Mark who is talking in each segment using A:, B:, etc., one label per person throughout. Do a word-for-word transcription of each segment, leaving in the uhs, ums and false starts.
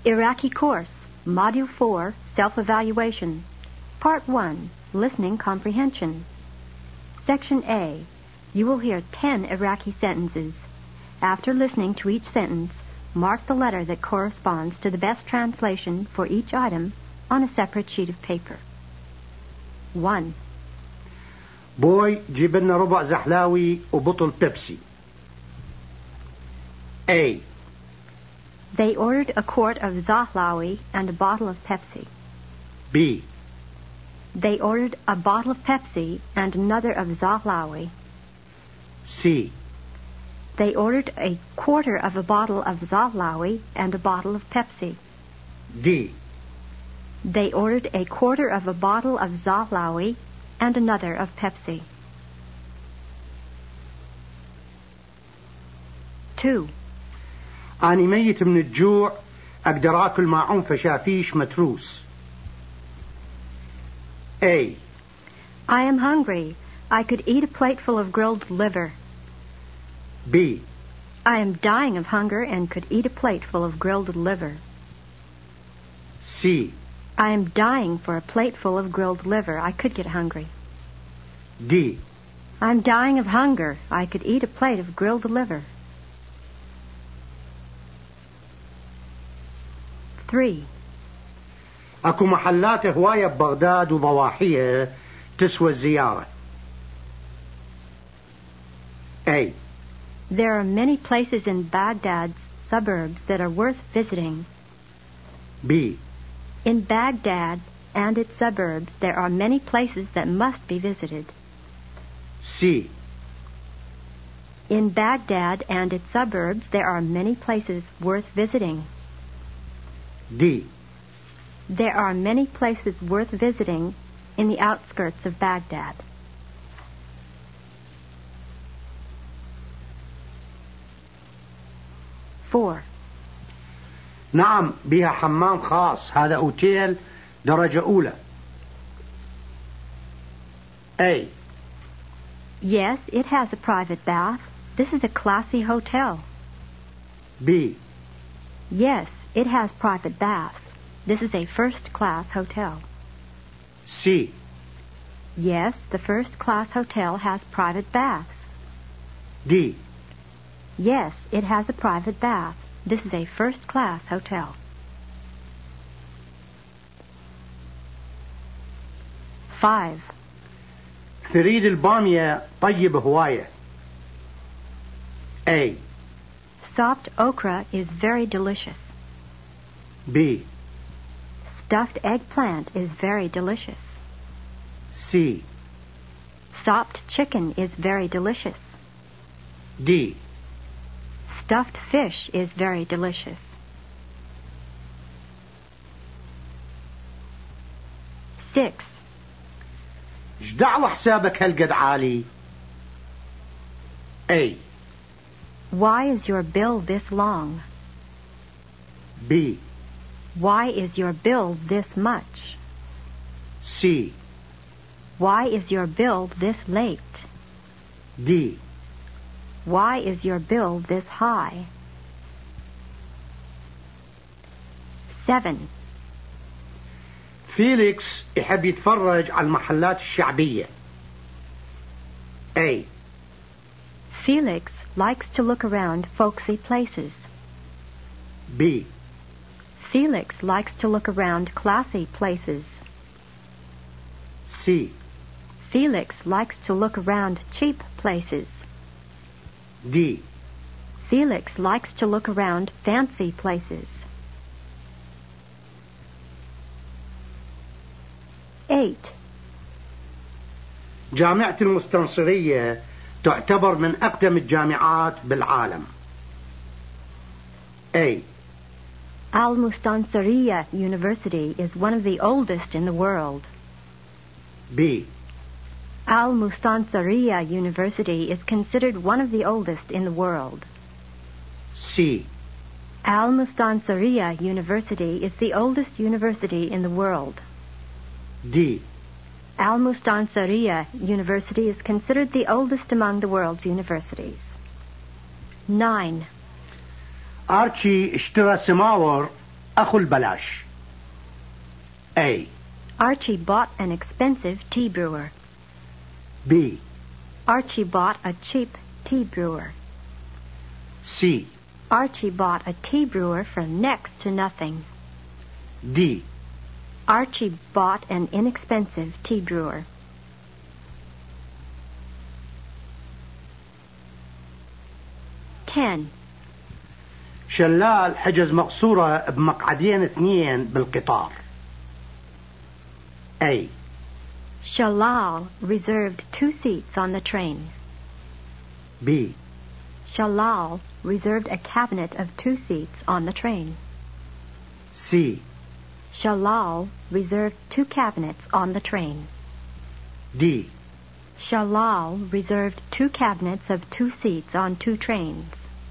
A: Iraqi Course, Module four, Self-Evaluation. Part one, Listening Comprehension. Section A. You will hear ten Iraqi sentences. After listening to each sentence, mark the letter that corresponds to the best translation for each item on a separate sheet of paper. one.
B: بوي جيب لنا ربع زحلاوي وبطل بيبسي. A.
A: They ordered a quart of Zahlawi and a bottle of Pepsi.
B: B.
A: They ordered a bottle of Pepsi and another of Zahlawi.
B: C.
A: They ordered a quarter of a bottle of Zahlawi and a bottle of Pepsi.
B: D.
A: They ordered a quarter of a bottle of Zahlawi and another of Pepsi. two.
B: أنا ميت من الجوع أقدر أكل معهم فشافيش متروس. A.
A: I am hungry. I could eat a plateful of grilled liver.
B: B.
A: I am dying of hunger and could eat a plateful of grilled liver.
B: C.
A: I am dying for a plateful of grilled liver. I could get hungry.
B: D.
A: I'm dying of hunger. I could eat a plate of grilled liver. three.
B: أكو محلات هواية ببغداد وضواحيها تسوى الزيارة. A.
A: There are many places in Baghdad's suburbs that are worth visiting.
B: B.
A: In Baghdad and its suburbs, there are many places that must be visited.
B: C.
A: In Baghdad and its suburbs, there are many places worth visiting.
B: D.
A: There are many places worth visiting in the outskirts of Baghdad. four.
B: نعم بها حمام خاص. هذا أوتيل درجة أولى. A.
A: Yes, it has a private bath. This is a classy hotel.
B: B.
A: Yes, it has private baths. This is a first-class hotel.
B: C.
A: Yes, the first-class hotel has private baths.
B: D.
A: Yes, it has a private bath. This is a first-class hotel. five.
B: ثريد البامية طيب هواية. A.
A: Soft okra is very delicious.
B: B.
A: Stuffed eggplant is very delicious.
B: C.
A: Sopped chicken is very delicious.
B: D.
A: Stuffed fish is very delicious. six.
B: ايش دعوة حسابك هالقد عالي؟ A.
A: Why is your bill this long?
B: B.
A: Why is your bill this much?
B: C.
A: Why is your bill this late?
B: D.
A: Why is your bill this high? seven.
B: فيليكس يحب يتفرج على المحلات الشعبية. A.
A: Felix likes to look around folksy places.
B: B.
A: Felix likes to look around classy places.
B: C.
A: Felix likes to look around cheap places.
B: D.
A: Felix likes to look around fancy places. eight.
B: جامعة المستنصرية تعتبر من أقدم الجامعات بالعالم. A.
A: Al-Mustansariya University is one of the oldest in the world.
B: B.
A: Al-Mustansariya University is considered one of the oldest in the world.
B: C.
A: Al-Mustansariya University is the oldest university in the world.
B: D.
A: Al-Mustansariya University is considered the oldest among the world's universities. nine.
B: آرتشي اشترى سماور أخو البلاش. A.
A: Archie bought an expensive tea brewer.
B: B.
A: Archie bought a cheap tea brewer.
B: C.
A: Archie bought a tea brewer for next to nothing.
B: D.
A: Archie bought an inexpensive tea brewer. ten.
B: شلال حجز مقصورة بمقعدين اثنين بالقطار. A.
A: Shalal reserved two seats on the train.
B: B.
A: Shalal reserved a cabinet of two seats on the train.
B: C.
A: Shalal reserved two cabinets on the train.
B: D.
A: Shalal reserved two cabinets of two seats on two trains.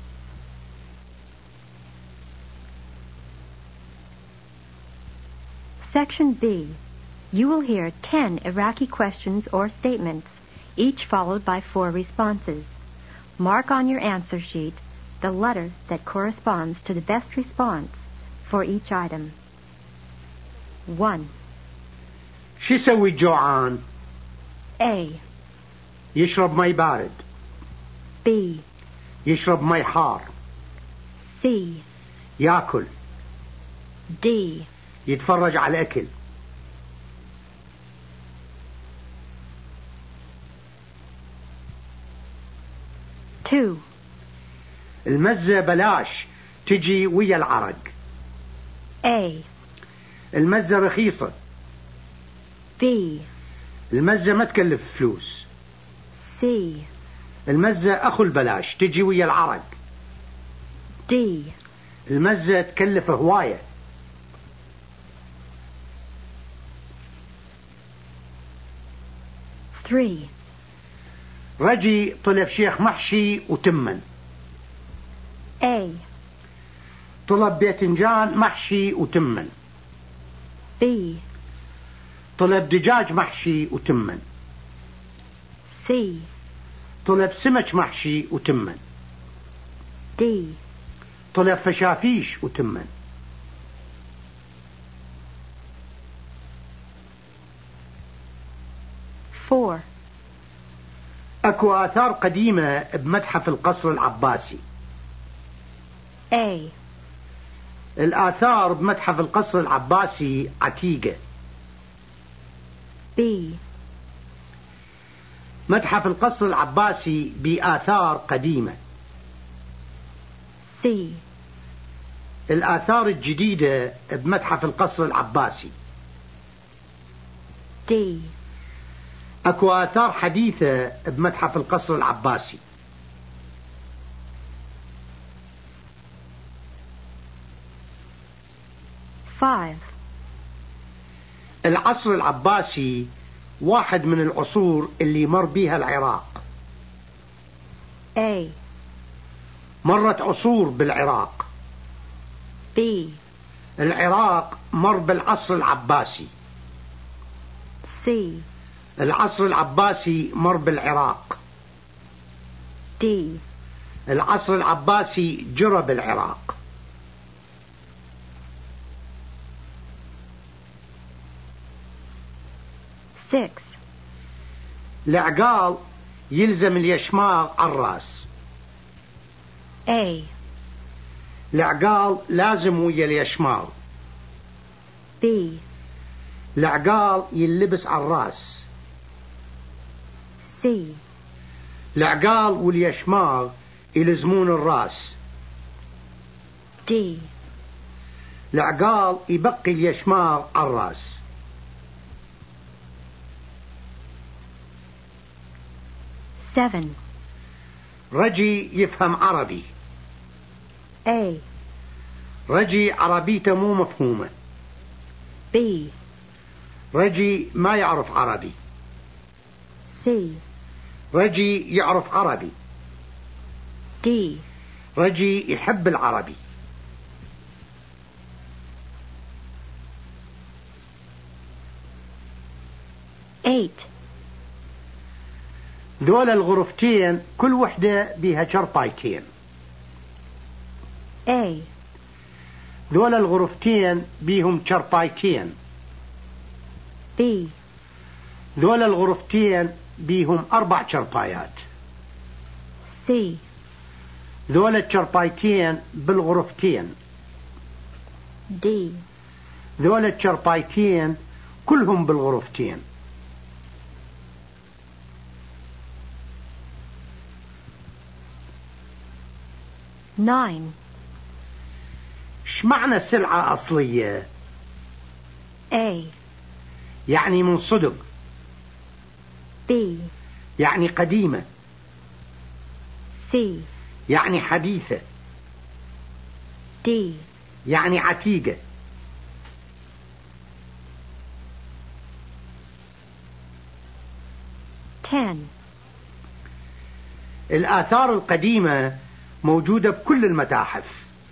A: Section B. You will hear ten Iraqi questions or statements, each followed by four responses. Mark on your answer sheet the letter that corresponds to the best response for each item. one.
B: شو يسوي جوعان؟
A: A.
B: يشرب مي بارد.
A: B.
B: يشرب مي حار.
A: C.
B: ياكل.
A: D.
B: يتفرج على الأكل.
A: two.
B: المزة بلاش تجي ويا العرق.
A: A.
B: المزة رخيصة.
A: B.
B: المزة ما تكلف فلوس.
A: C.
B: المزة أخو البلاش تجي ويا العرق.
A: D.
B: المزة تكلف هواية.
A: three.
B: رجي طلب شيخ محشي وتمن.
A: A.
B: طلب باذنجان محشي وتمن.
A: B.
B: طلب دجاج محشي وتمن.
A: C.
B: طلب سمك محشي وتمن.
A: D.
B: طلب فشافيش وتمن.
A: four.
B: اكو آثار قديمة بمتحف القصر العباسي.
A: A.
B: الآثار بمتحف القصر العباسي عتيقة.
A: B.
B: متحف القصر العباسي بآثار قديمة.
A: C.
B: الآثار الجديدة بمتحف القصر العباسي.
A: D.
B: اكو آثار حديثة بمتحف القصر العباسي.
A: five.
B: العصر العباسي واحد من العصور اللي مر بيها العراق.
A: A.
B: مرت عصور بالعراق.
A: B.
B: العراق مر بالعصر العباسي.
A: C.
B: العصر العباسي مر بالعراق.
A: D.
B: العصر العباسي جرى بالعراق.
A: six.
B: العقال يلزم اليشماغ على الراس.
A: A.
B: العقال لازم ويا اليشماغ.
A: B.
B: العقال يلبس على الراس.
A: C.
B: العقال واليشماغ يلزمون الراس.
A: D.
B: العقال يبقي اليشماغ على الراس.
A: seven.
B: رجي يفهم عربي.
A: A.
B: رجي عربيته مو مفهومة.
A: B.
B: رجي ما يعرف عربي.
A: C.
B: رجي يعرف عربي.
A: D.
B: رجي يحب العربي.
A: eight.
B: دول الغرفتين كل وحدة بيها شرطايتين.
A: A.
B: ذولا الغرفتين بيهم شربايتين.
A: B.
B: ذولا الغرفتين بيهم أربع شربايات.
A: C.
B: ذولا الشربايتين بالغرفتين.
A: D.
B: ذولا الشربايتين كلهم بالغرفتين.
A: nine.
B: ايش معنى سلعة أصلية؟
A: A.
B: يعني من صدق.
A: B.
B: يعني قديمة.
A: C.
B: يعني حديثة.
A: D.
B: يعني عتيقة.
A: ten.
B: الآثار القديمة موجودة بكل المتاحف.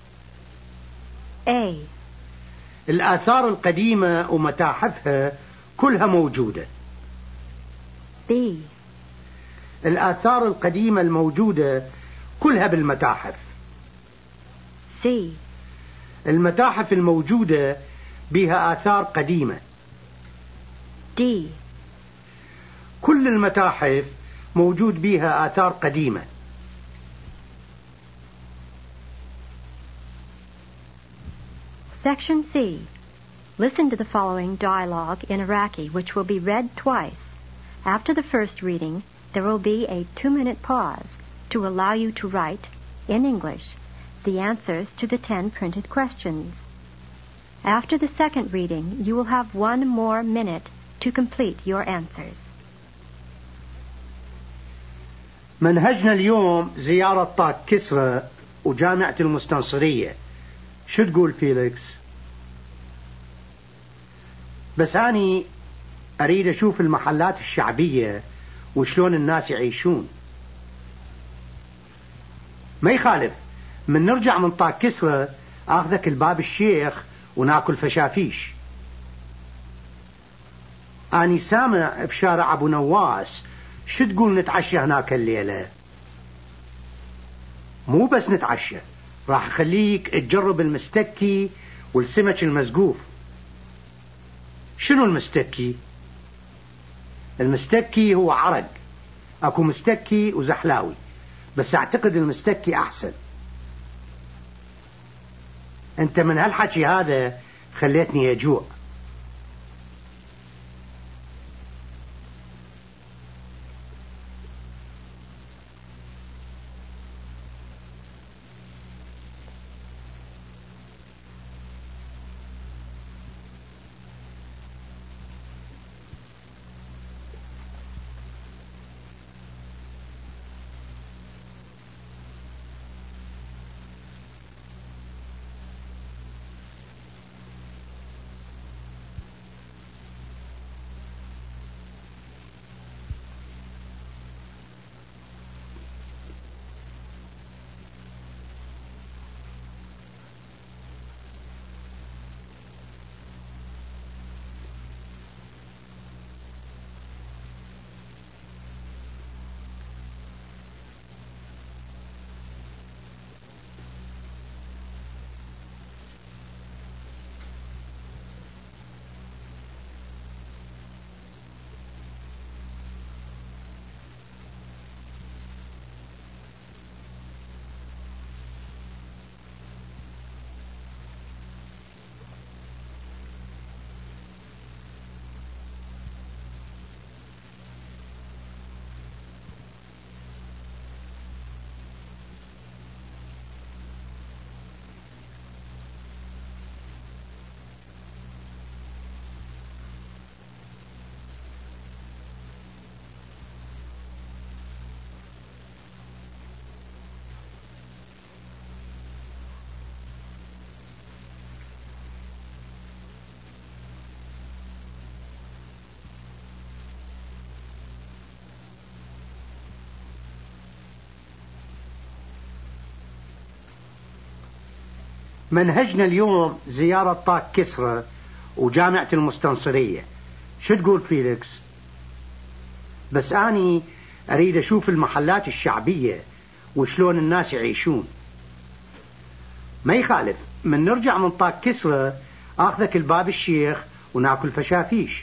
A: A.
B: الآثار القديمة ومتاحفها كلها موجودة.
A: B.
B: الآثار القديمة الموجودة كلها بالمتاحف.
A: C.
B: المتاحف الموجودة بها آثار قديمة.
A: D.
B: كل المتاحف موجود بها آثار قديمة.
A: Section C. Listen to the following dialogue in Iraqi, which will be read twice. After the first reading, there will be a two-minute pause to allow you to write, in English, the answers to the ten printed questions. After the second reading, you will have one more minute to complete your answers.
B: منهجنا اليوم زيارة طاق كسرى وجامعة المستنصرية. شو تقول فيليكس؟ بس أني أريد أشوف المحلات الشعبية وشلون الناس يعيشون. ما يخالف، من نرجع من طاق كسرى أخذك الباب الشيخ وناكل فشافيش. أني سامع بشارع أبو نواس شو تقول نتعشى هناك الليلة؟ مو بس نتعشى، راح أخليك تجرب المستكي والسمك المزقوف. شنو المستكي؟ المستكي هو عرق. أكو مستكي وزحلاوي، بس أعتقد المستكي أحسن. أنت من هالحكي هذا خليتني يجوع. منهجنا اليوم زيارة طاق كسرى وجامعة المستنصرية. شو تقول فيليكس؟ بس أني أريد أشوف المحلات الشعبية وشلون الناس يعيشون. ما يخالف، من نرجع من طاق كسرة آخذك الباب الشيخ وناكل فشافيش.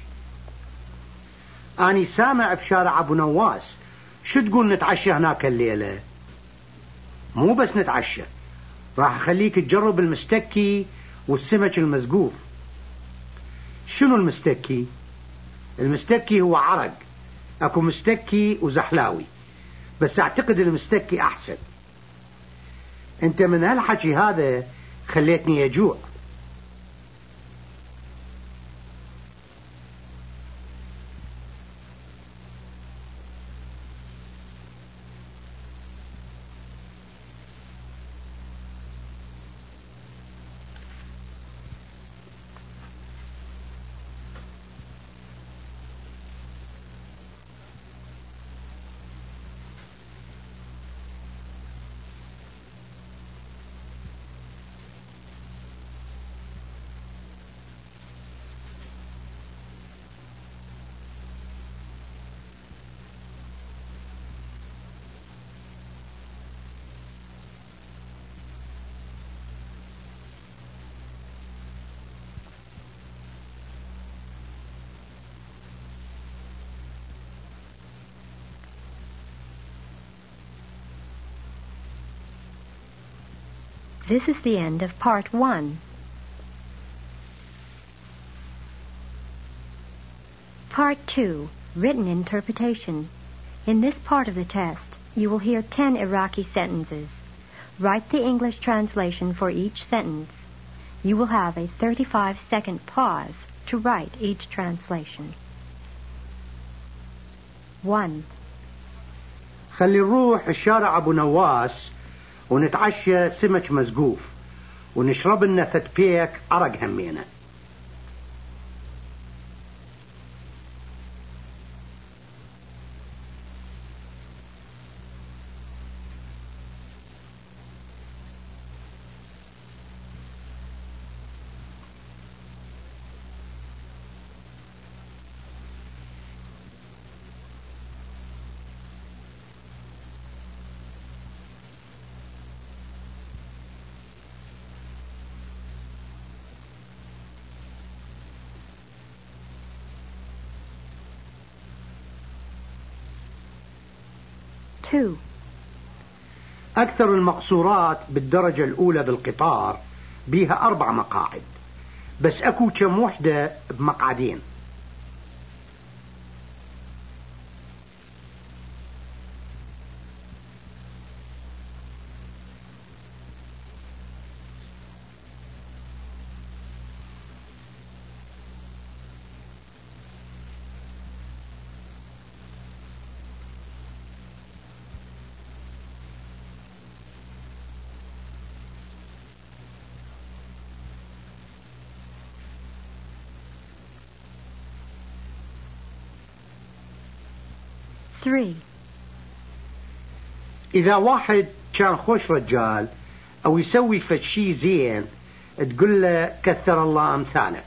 B: أني سامع بشارع أبو نواس، شو تقول نتعشى هناك الليلة؟ مو بس نتعشى، راح أخليك تجرب المستكي والسمك المزقوف. شنو المستكي؟ المستكي هو عرق، أكو مستكي وزحلاوي، بس أعتقد المستكي أحسن. أنت من هالحكي هذا خليتني يجوع.
A: This is the end of part one. Part two, written interpretation. In this part of the test, you will hear ten Iraqi sentences. Write the English translation for each sentence. You will have a thirty-five second pause to write each translation. One.
B: خلي نروح الشارع أبو نواس ونتعشى سمك مزقوف ونشرب لنا فتبيك عرق همينا.
A: Two.
B: أكثر المقصورات بالدرجة الأولى بالقطار بيها أربع مقاعد، بس أكو كم وحدة بمقعدين.
A: Three.
B: إذا واحد كان خوش رجال أو يسوي فشي زين تقول له كثر الله أمثالك.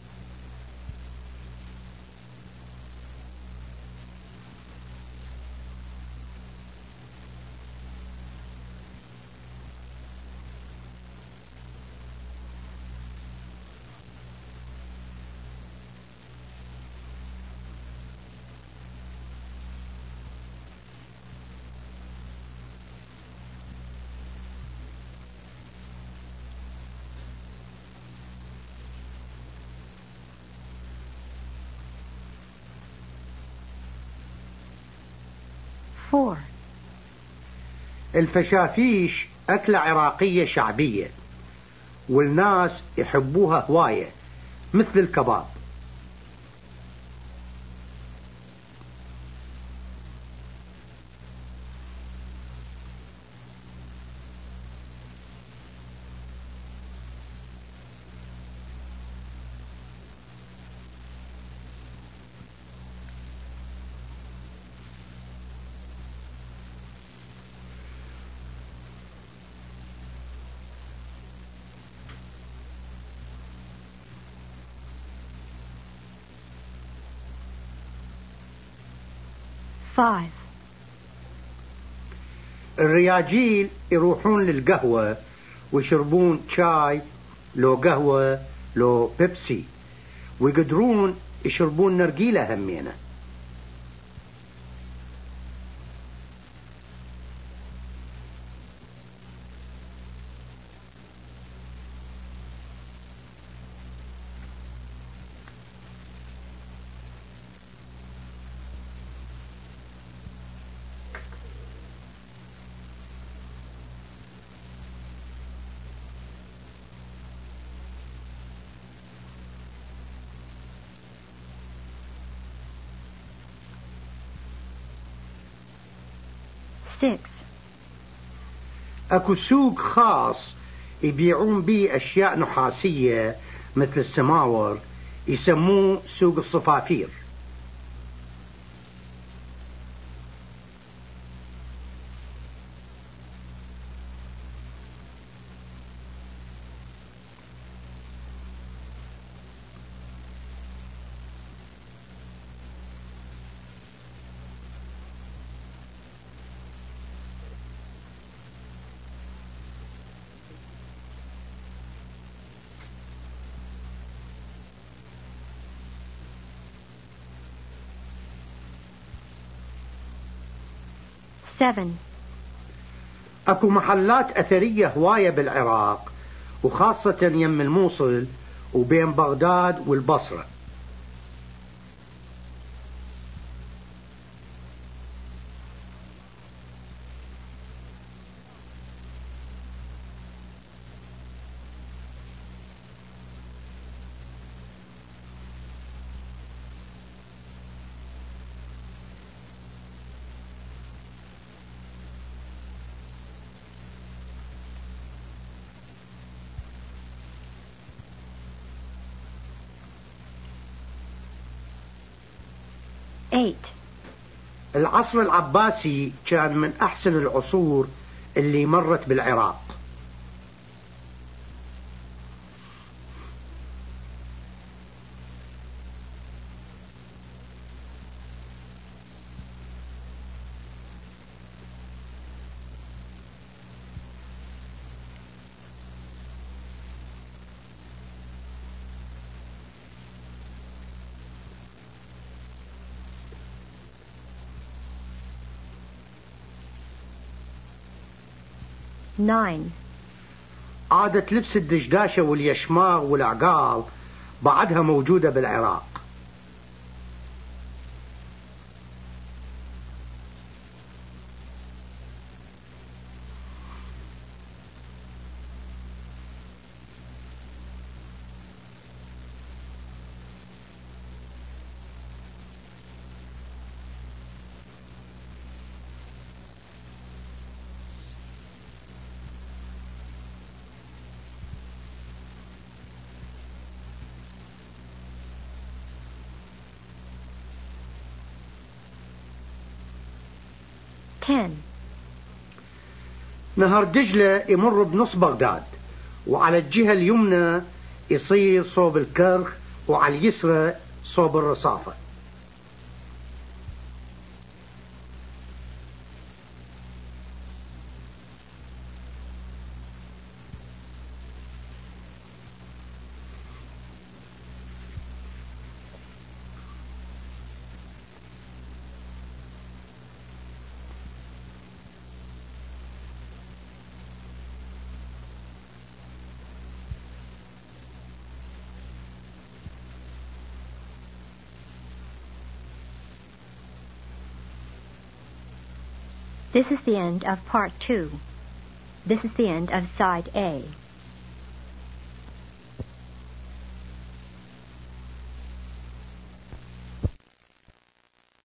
A: Four.
B: الفشافيش أكلة عراقية شعبية والناس يحبوها هواية مثل الكباب.
A: Five.
B: الرياجيل يروحون للقهوة ويشربون شاي لو قهوة لو بيبسي، ويقدرون يشربون نرجيلة همينة.
A: six.
B: اكو سوق خاص يبيعون بيه اشياء نحاسية مثل السماور، يسموه سوق الصفافير.
A: seven.
B: اكو محلات اثرية هواية بالعراق، وخاصة يم الموصل وبين بغداد والبصرة.
A: eight.
B: العصر العباسي كان من أحسن العصور اللي مرت بالعراق.
A: nine.
B: عادة لبس الدشداشة واليشماغ والعقال بعدها موجودة بالعراق.
A: ten.
B: نهر دجلة يمر بنص بغداد، وعلى الجهة اليمنى يصير صوب الكرخ، وعلى اليسرى صوب الرصافة.
A: This is the end of part two. This is the end of side A.